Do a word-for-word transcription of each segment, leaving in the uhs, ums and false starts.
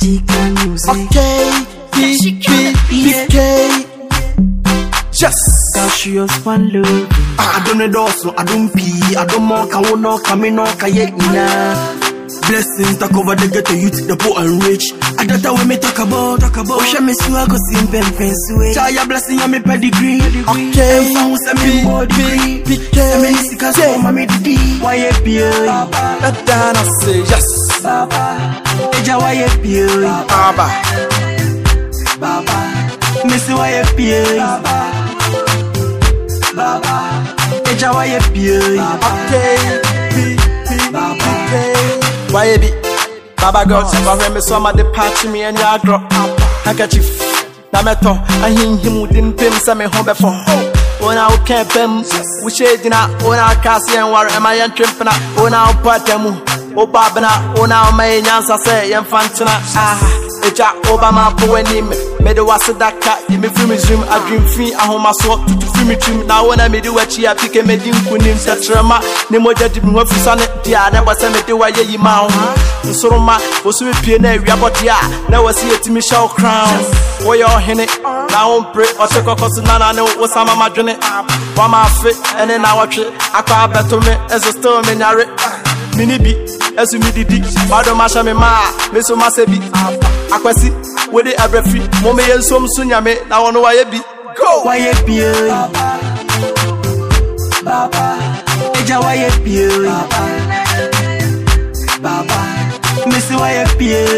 Chica music. Okay, P P P K. Yes. Calcius one love. I don't need also, I don't pee, I don't more, I won't know, come in, no, kayena. Blessings that cover the ghetto youth, the poor and rich. I don't know what me talk about, talk about. Osha me suwa go sim pen pen suwe. Chaya blessing ya me pedigree. Okay, found some me more degree. P K, me nisika so mami didi. Why ye pio? That down I say yes. Baba, eja why ye pio? Baba, Baba, Missy why ye pio? Baba, Baba, eja why ye pio? Okay, P P K. Why be Baba girl, but when me saw my departure, me and ya drop handkerchief. Na meto, I him him within pim, some home before. When I can't pim, we shade in a own our cassie and war, am I and tripping up? On our partemu, O Babana, on our main answer say, Infantina. Ah, it's a Obama poem. Made a was a daka, you may free me dream, I dream free, I home my swap to free me dream. Now when I made you watch here, pick a medium kunim, Satrama, Nemo Jaddim, what for son, dear, never send me to where ye mount. So my was we piano, Rabotia, now I see it to me show crown. Why you're henny, now on pray, or take a cost, none I know what's on my journey. One my fit, and then I watch it, I call better me as a storm in a mini beat, as you meet the deep, Madam Masha me ma, Miss Masabi, Aquasi, with the every free, Mommy and some Sunyame, now on why be. Go! Why ye pure? Baba, Eja why ye pure? Baba, Missy why ye pure?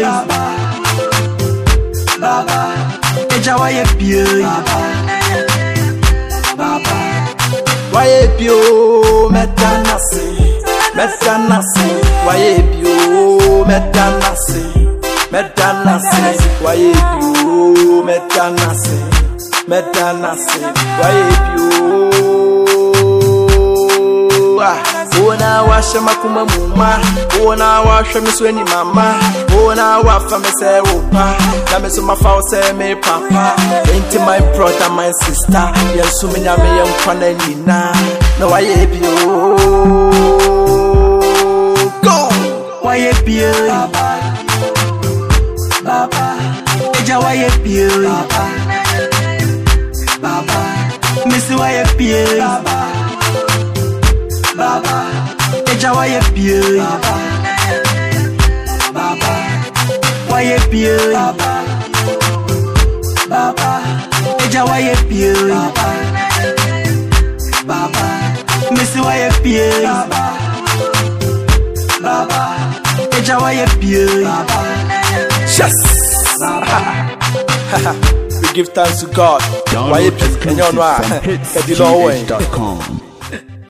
Baba, Eja why ye pure? Baba, why ye pure? Metanasi. Metanasi, why you metanasi, metanasi, why you metanasi, metanasi, why you Ona washa makuma muma, ona washa misweni mama, ona wafa me se opa, na me so mafa se me papa, ain't my brother my sister, yen so me nya me yen kwana nyina, na why you why ye pure? Baba, Eja why ye pure? Baba, Missy why ye pure? Baba, Eja why ye pure? Baba, why ye pure? Baba, Eja why ye pure? Baba, Missy why ye pure? Baba, Eja why ye pure? Yes. We give thanks to God. Why you pure? And you're right.